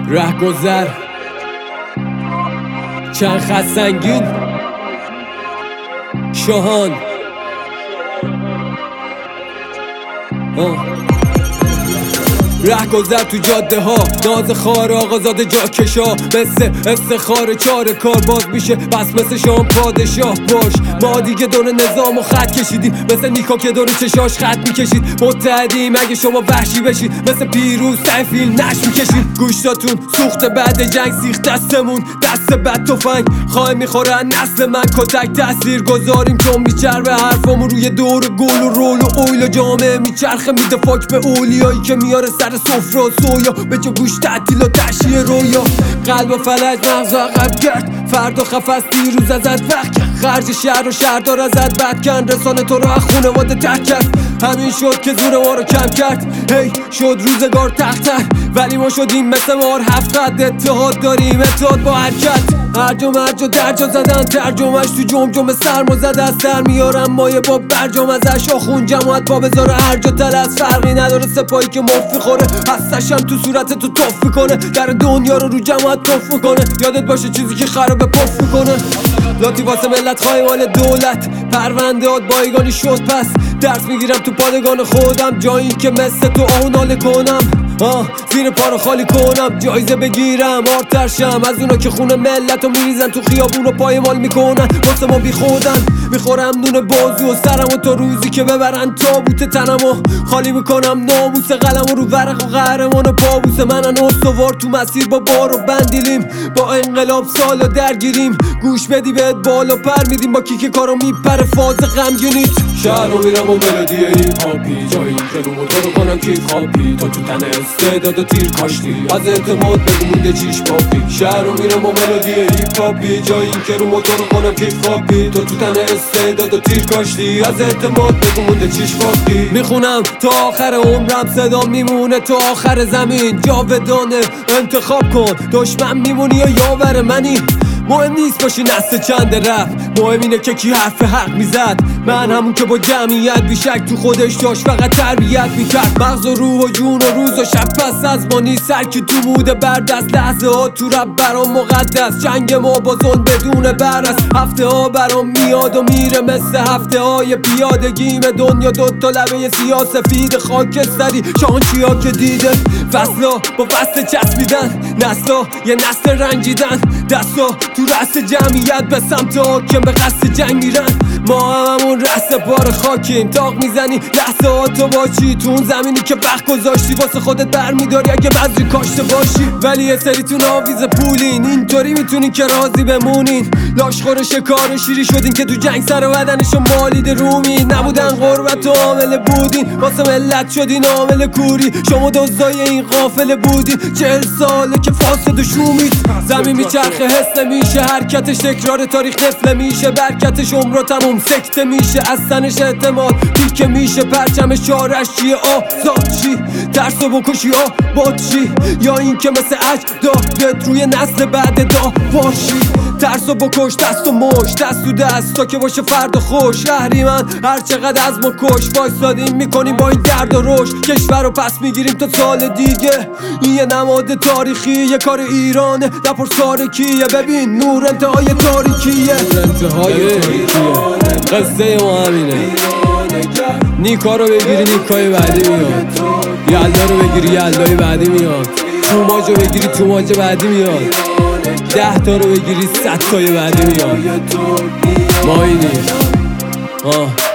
رهگذر چند خط سنگین شاهان رهگذر تو جاده ها، ناز خار آقازاده جا کشا، مثل استخار چار کار باز میشه، پس مثل شام پادشاه باش. ما دیگه دور نظام و خط کشیدیم، مثل نیکا که دور چشاش خط میکشید. متحدیم اگه شما وحشی بشید، مثل پیروز ته فیلم نش میکشید. گوشتاتون سوخته بعد جنگ، سیخ دستمون دست بد تفنگ خواهی میخورن نسل من. کتک تاثیر گذاریم چون میچربه حرفامون روی دور گل و رول و اویل و جامعه میچرخه، میده فاک به اولیایی که میاره سر سفره و سویا، به جا گوش تعطیل و تشییع رویا. قلب و فلج مغز عقب کرد، فردا خفست دیروز ازت وقت خرج شهر و شهردار ازت بد کن، رسانه تو رو از خونواده ترک کرد. همین شد که زور ما رو کم کرد، هی شد روزگار تختر، ولی ما شدیم مثل مار هفت قد. اتحاد داریم اتحاد با حرکت، هرج و مرج و درجا زدن، ترجمهش تو جمجمه سرما زده از سر میارم مایه با برجام ازش. آخون جماعت با بذاره هرج و تلس، فرقی نداره سپاهی که مفی خوره، هستشم تو صورت تو توف میکنه، در دنیا رو جماعت توف میکنه. یادت باشه چیزی که خرابه پف میکنه، لاتی واسه ملت خواهی مال دولت، پرونده هات بایگانی شد. پس درس میگیرم تو پادگان خودم، جایی که مثل تو آهناله کنم، زیر پا رو خالی کنم، جایزه بگیرم آرترشم از اونا که خونه ملت رو میریزن تو خیابون رو پایمال میکنن. واسه ما بی خودن، میخورم نون بازو و سرم و تا روزی که ببرن تابوت تنمو خالی میکنم. ناموس قلم رو ورق و قهرمان و پابوس منن استوار تو مسیر با بار و بندیلیم، با انقلاب سالو درگیریم. گوش بدی بهت بالا پر میدیم، با کیک کارو میپره فاز غمگینیت. شهر رو میرم و ملودی هیپ هاپی، جایی که رو موتور رو کنم کیف خاپی، تا تو تن استعداد و تیر کاشتی، از اعتماد بگو مونده چیش پاپی. شهر رو میرم و ملودی هیپ هاپی، جایی که رو موتور رو کنم کیف خاپی، تا تو تن استعداد و تیر کاشتی، از اعتماد بگو مونده چیش پاپی. میخونم تا آخر عمرم، صدا میمونه تا آخر زمین، جاودانه انتخاب کن دشمن میمونی یا یاور منی. مهم نیست باشی نسل چند رفت، مهم اینه که کی حرف حق میزد. من همون که با جمعیت بیشک تو خودش داشت فقط تربیت میکرد، مغز و روح و جون و روز و شب پس از مانی سر که تو بوده بردست. لحظه ها تو رب برام مقدس، جنگ ما با ظلم بدون برس. هفته ها برام میاد و میره مثل هفته های پیادگیم دنیا، دوتا لبه سیاسفید خاکستری شانچی ها که دیده. فصلا با فصل چسبیدن، نسلا یه نسل رنجیدن، دستا تو رأس جمعیت به سمت حاکم به قصد جنگ میرن. ما هممون رأس بار خاکیم، تاق میزنی لحظه ها تو باشی تو اون زمینی که وقت گذاشتی، واسه خودت برمیداری اگه بذری کاشته باشی. ولی یه سریتون آویز پولین، اینطوری میتونین که راضی بمونین. لاشخور شکار شیری شدین که تو جنگ سر و بدنشو مالید رومی، نبودن غربت و عامل بودین، واسه ملت شدین عامل کوری. شما دزدای این قافله بودین، 40 ساله که فاسد و شومید. زمین میچرخه حس میشه، حرکتش تکرار تاریخ نفله میشه، برکتش عمر تموم سکته میشه، از سنش اعتماد پیکه میشه. پرچمش چارش چیه؟ آزاد چی؟ ترس و بکشی آباد چی؟ یا این که مثل اجدادت روی نسل بعد داواشی. ترس و بکش دست و مش، دست تو دست تا که باشه فردا خوش. شهری من هر چقدر از ما کش، وایسادیم میکنیم با این درد و روش. کشور رو پس میگیریم تا سال دیگه، این یه نماد تاریخی، یه کار ایرانه نپر سارکیه. ببین نور انتهای تاریکیه، نور انتهای تاریکیه. قصه ما همینه، نیکا رو بگیری نیکای بعدی میاد، یلدا رو بگیری یلدای بعدی میاد، توماج رو بگیری توماج بعدی میاد، 10 تا رو بگیری 100 تای بعدی میاد. ما اینیم